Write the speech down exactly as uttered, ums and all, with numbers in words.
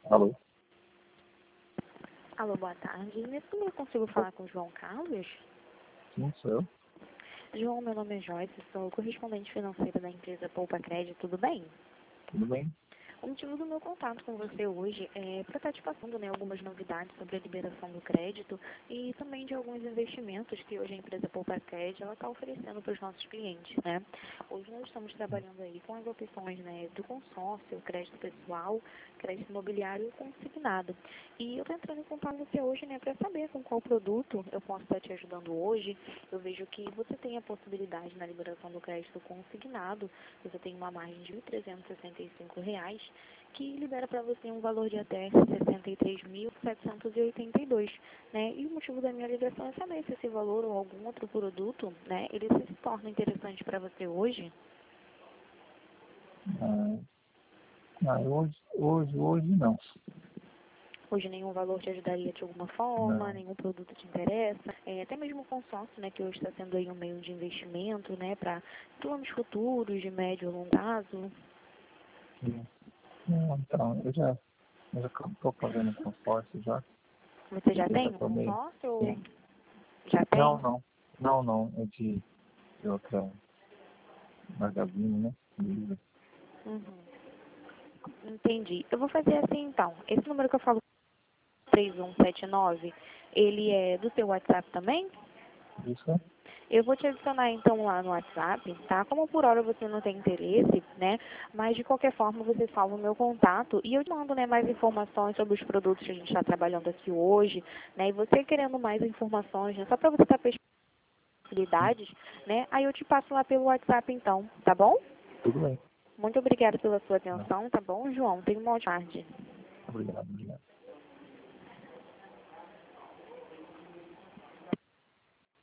Alô? Alô, boa tarde. Nesse número eu consigo falar com o João Carlos? Sim, sou eu. João, meu nome é Joyce, sou correspondente financeira da empresa Poupa Crédito, tudo bem? Tudo bem? O motivo do meu contato com você hoje é para estar te passando, né, algumas novidades sobre a liberação do crédito e também de alguns investimentos que hoje a empresa Poupa Crédito ela está oferecendo para os nossos clientes, né? Hoje nós estamos trabalhando aí com as opções, né, do consórcio, crédito pessoal, crédito imobiliário e consignado. E eu estou entrando em contato com você hoje, né, para saber com qual produto eu posso estar te ajudando hoje. Eu vejo que você tem a possibilidade na liberação do crédito consignado, você tem uma margem de mil trezentos e sessenta e cinco reais, que libera para você um valor de até sessenta e três mil setecentos e oitenta e dois, né? E o motivo da minha ligação é saber se esse valor ou algum outro produto, né, ele se torna interessante para você hoje. Ah, ah, hoje, hoje, hoje não. Hoje nenhum valor te ajudaria de alguma forma, Não. nenhum produto te interessa, é, até mesmo o consórcio, né, que hoje está sendo aí um meio de investimento, né, para planos futuros de médio e longo prazo. Sim. Não, então, eu já eu já estou fazendo consórcio já. Você já Eu já tem um tomei. consórcio ou Sim. já Não, tem? não. Não, não. É de, de outra magazine, né? Livre. Uhum. Entendi. Eu vou fazer assim então. Esse número que eu falo, três um sete nove, ele é do seu WhatsApp também? Isso é? Eu vou te adicionar então lá no WhatsApp, tá? Como por hora você não tem interesse, né? Mas de qualquer forma você salva o meu contato e eu te mando, né, mais informações sobre os produtos que a gente está trabalhando aqui hoje, né? E você querendo mais informações, né? Só para você estar pesquisando possibilidades, né? Aí eu te passo lá pelo WhatsApp então, tá bom? Tudo bem. Muito obrigada pela sua Não. atenção, tá bom, João? Tenha uma boa tarde. Obrigado, obrigado.